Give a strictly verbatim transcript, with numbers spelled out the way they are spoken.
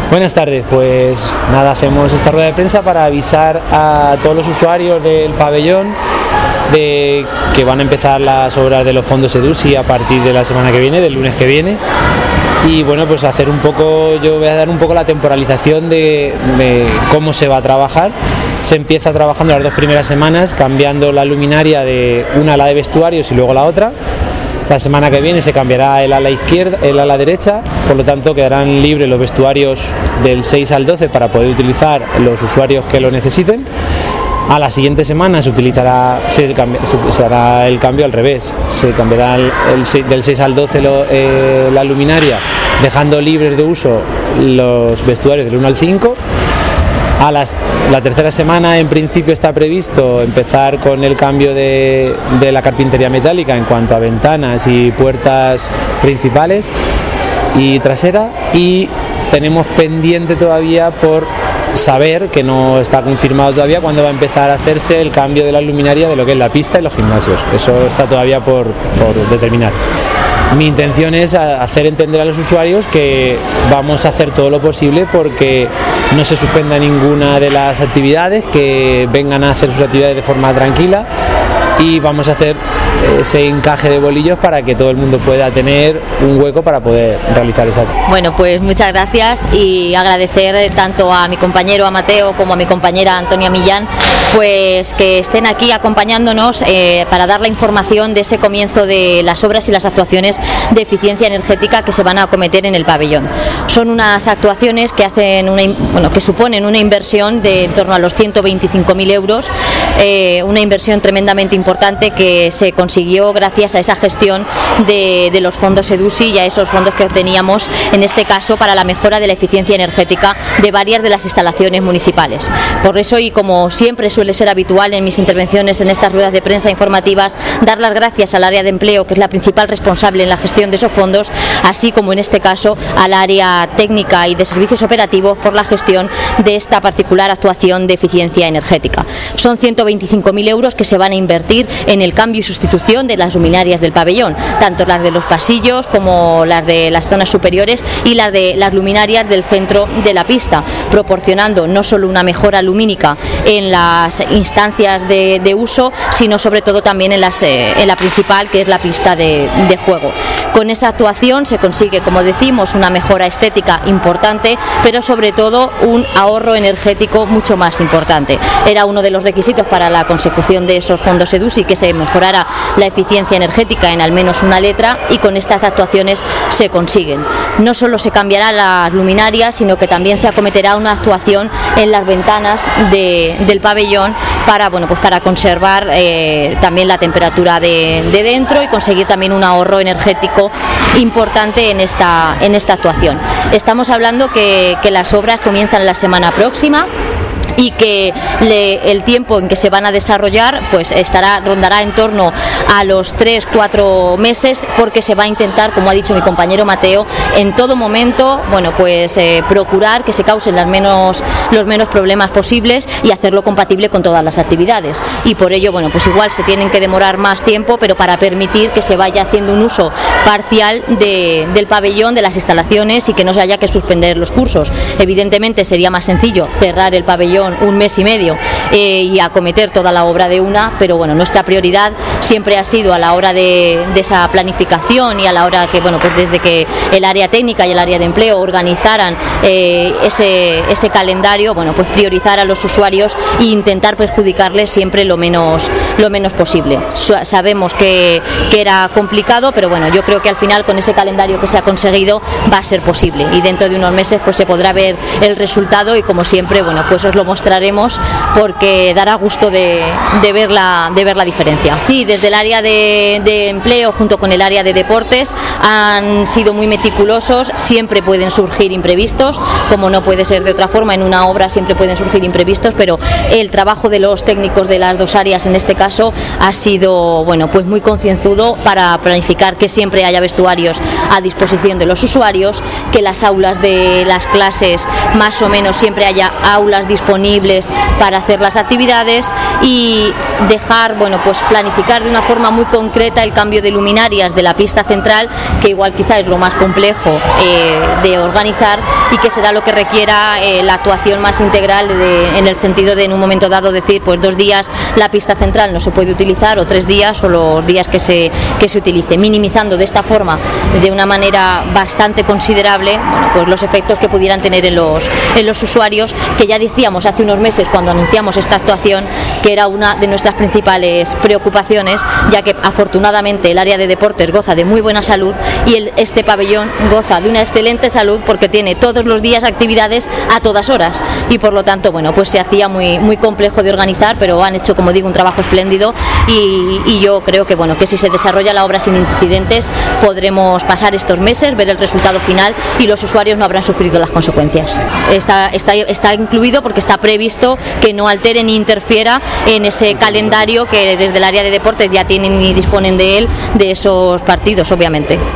Buenas tardes, pues nada, hacemos esta rueda de prensa para avisar a todos los usuarios del pabellón de que van a empezar las obras de los fondos EDUSI a partir de la semana que viene, del lunes que viene. Y bueno, pues hacer un poco, yo voy a dar un poco la temporalización de, de cómo se va a trabajar. Se empieza trabajando las dos primeras semanas cambiando la luminaria de una ala de vestuarios y luego la otra. La semana que viene se cambiará el ala izquierda, el ala derecha, por lo tanto quedarán libres los vestuarios del seis al doce para poder utilizar los usuarios que lo necesiten. A la siguiente semana se utilizará, se, cambia, se, se hará el cambio al revés, se cambiará el, el, del seis al doce lo, eh, la luminaria, dejando libres de uso los vestuarios del uno al cinco. A las, la tercera semana en principio está previsto empezar con el cambio de, de la carpintería metálica en cuanto a ventanas y puertas principales y trasera, y tenemos pendiente todavía por saber, que no está confirmado todavía, cuándo va a empezar a hacerse el cambio de la luminaria de lo que es la pista y los gimnasios. Eso está todavía por, por determinar. Mi intención es hacer entender a los usuarios que vamos a hacer todo lo posible porque no se suspenda ninguna de las actividades, que vengan a hacer sus actividades de forma tranquila, y vamos a hacer ese encaje de bolillos para que todo el mundo pueda tener un hueco para poder realizar esa actividad. Bueno, pues muchas gracias, y agradecer tanto a mi compañero a Mateo como a mi compañera Antonia Millán, pues que estén aquí acompañándonos eh, para dar la información de ese comienzo de las obras y las actuaciones de eficiencia energética que se van a acometer en el pabellón. Son unas actuaciones que hacen una, bueno, que suponen una inversión de en torno a los ciento veinticinco mil euros, eh, una inversión tremendamente importante que se consiguió gracias a esa gestión de, de los fondos EDUSI y a esos fondos que obteníamos, en este caso para la mejora de la eficiencia energética de varias de las instalaciones municipales. Por eso, y como siempre suele ser habitual en mis intervenciones en estas ruedas de prensa informativas, dar las gracias al área de empleo, que es la principal responsable en la gestión de esos fondos, así como en este caso al área técnica y de servicios operativos por la gestión de esta particular actuación de eficiencia energética. Son ciento veinticinco mil euros que se van a invertir en el cambio y sustitución de las luminarias del pabellón, tanto las de los pasillos como las de las zonas superiores y las de las luminarias del centro de la pista, proporcionando no solo una mejora lumínica en las instancias de, de uso, sino sobre todo también en, las, eh, en la principal, que es la pista de, de juego. Con esa actuación se consigue, como decimos, una mejora estética importante, pero sobre todo un ahorro energético mucho más importante. Era uno de los requisitos para la consecución de esos fondos EDUSI, que se mejorara la eficiencia energética en al menos una letra, y con estas actuaciones se consiguen. No solo se cambiarán las luminarias, sino que también se acometerá una actuación en las ventanas de, del pabellón para, bueno, pues para conservar eh, también la temperatura de, de dentro y conseguir también un ahorro energético importante en esta, en esta actuación. Estamos hablando que, que las obras comienzan la semana próxima, y que le, el tiempo en que se van a desarrollar pues estará rondará en torno a los tres cuatro meses, porque se va a intentar, como ha dicho mi compañero Mateo, en todo momento, bueno, pues eh, procurar que se causen las menos, los menos problemas posibles y hacerlo compatible con todas las actividades. Y por ello, bueno, pues igual se tienen que demorar más tiempo, pero para permitir que se vaya haciendo un uso parcial de, del pabellón, de las instalaciones, y que no se haya que suspender los cursos. Evidentemente sería más sencillo cerrar el pabellón un mes y medio eh, y acometer toda la obra de una, pero bueno, nuestra prioridad siempre ha sido, a la hora de, de esa planificación y a la hora que, bueno, pues desde que el área técnica y el área de empleo organizaran eh, ese, ese calendario, bueno, pues priorizar a los usuarios e intentar perjudicarles siempre lo menos, lo menos posible. Sabemos que, que era complicado, pero bueno, yo creo que al final con ese calendario que se ha conseguido va a ser posible, y dentro de unos meses pues se podrá ver el resultado, y como siempre, bueno, pues os lo mostraremos, porque dará gusto de, de, ver, la, de ver la diferencia. Sí, desde el área de, de empleo junto con el área de deportes han sido muy meticulosos. Siempre pueden surgir imprevistos, como no puede ser de otra forma, en una obra siempre pueden surgir imprevistos, pero el trabajo de los técnicos de las dos áreas en este caso ha sido, bueno, pues muy concienzudo para planificar que siempre haya vestuarios a disposición de los usuarios, que las aulas de las clases más o menos siempre haya aulas disponibles para hacer las actividades, y dejar, bueno, pues planificar de una forma muy concreta el cambio de luminarias de la pista central, que igual quizá es lo más complejo eh, de organizar y que será lo que requiera eh, la actuación más integral de, en el sentido de en un momento dado decir, pues dos días la pista central no se puede utilizar o tres días o los días que se, que se utilice, minimizando de esta forma de una manera bastante considerable, bueno, pues los efectos que pudieran tener en los, en los usuarios, que ya decíamos hace unos meses cuando anunciamos esta actuación que era una de nuestras principales preocupaciones, ya que afortunadamente el área de deportes goza de muy buena salud y el, este pabellón goza de una excelente salud porque tiene todos los días actividades a todas horas y por lo tanto, bueno, pues se hacía muy, muy complejo de organizar, pero han hecho, como digo, un trabajo espléndido y, y yo creo que, bueno, que si se desarrolla la obra sin incidentes podremos pasar estos meses, ver el resultado final y los usuarios no habrán sufrido las consecuencias. Está, está, está incluido porque está previsto que no altere ni interfiera en ese calendario que desde el área de deportes ya tienen y disponen de él, de esos partidos, obviamente.